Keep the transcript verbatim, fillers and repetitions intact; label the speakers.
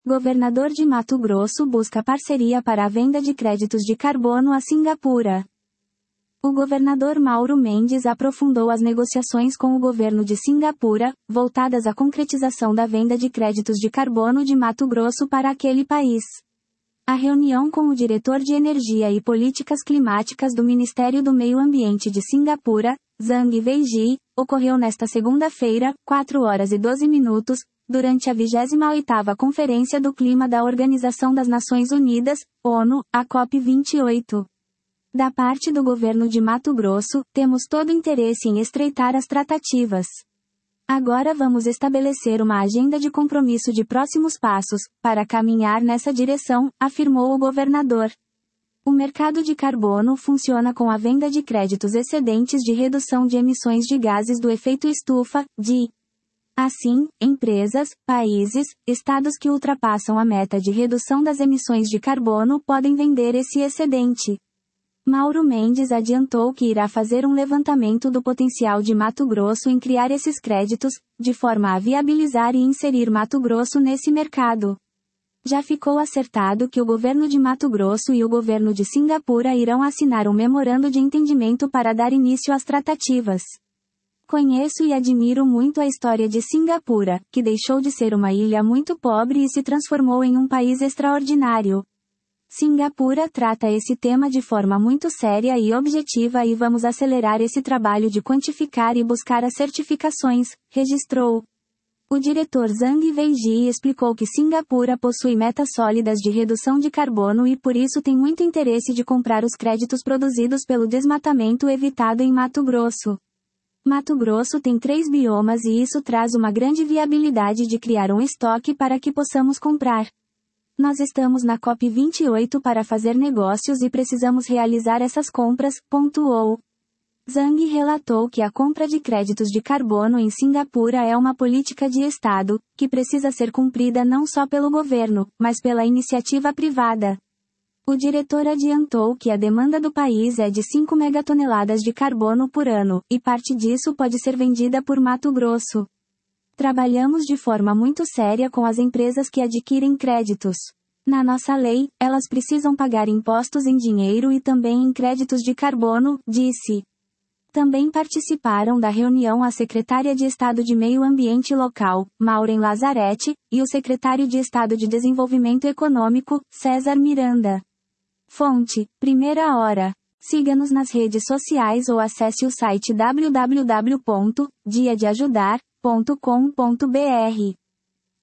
Speaker 1: Governador de Mato Grosso busca parceria para a venda de créditos de carbono a Singapura. O governador Mauro Mendes aprofundou as negociações com o governo de Singapura, voltadas à concretização da venda de créditos de carbono de Mato Grosso para aquele país. A reunião com o diretor de Energia e Políticas Climáticas do Ministério do Meio Ambiente de Singapura, Zhang Weijie, ocorreu nesta segunda-feira, quatro horas e doze minutos, durante a vigésima oitava Conferência do Clima da Organização das Nações Unidas, ONU, a COP vinte e oito. Da parte do governo de Mato Grosso, temos todo interesse em estreitar as tratativas. Agora vamos estabelecer uma agenda de compromisso de próximos passos, para caminhar nessa direção, afirmou o governador. O mercado de carbono funciona com a venda de créditos excedentes de redução de emissões de gases do efeito estufa, D I. Assim, empresas, países, estados que ultrapassam a meta de redução das emissões de carbono podem vender esse excedente. Mauro Mendes adiantou que irá fazer um levantamento do potencial de Mato Grosso em criar esses créditos, de forma a viabilizar e inserir Mato Grosso nesse mercado. Já ficou acertado que o governo de Mato Grosso e o governo de Singapura irão assinar um memorando de entendimento para dar início às tratativas. Conheço e admiro muito a história de Singapura, que deixou de ser uma ilha muito pobre e se transformou em um país extraordinário. Singapura trata esse tema de forma muito séria e objetiva e vamos acelerar esse trabalho de quantificar e buscar as certificações, registrou. O diretor Zhang Weijie explicou que Singapura possui metas sólidas de redução de carbono e por isso tem muito interesse de comprar os créditos produzidos pelo desmatamento evitado em Mato Grosso. Mato Grosso tem três biomas e isso traz uma grande viabilidade de criar um estoque para que possamos comprar. Nós estamos na COP vinte e oito para fazer negócios e precisamos realizar essas compras, pontuou. Zhang relatou que a compra de créditos de carbono em Singapura é uma política de Estado, que precisa ser cumprida não só pelo governo, mas pela iniciativa privada. O diretor adiantou que a demanda do país é de cinco megatoneladas de carbono por ano, e parte disso pode ser vendida por Mato Grosso. Trabalhamos de forma muito séria com as empresas que adquirem créditos. Na nossa lei, elas precisam pagar impostos em dinheiro e também em créditos de carbono, disse. Também participaram da reunião a secretária de Estado de Meio Ambiente Local, Maureen Lazzaretti, e o secretário de Estado de Desenvolvimento Econômico, César Miranda. Fonte: Primeira Hora. Siga-nos nas redes sociais ou acesse o site w w w ponto dia de ajudar ponto com ponto b r.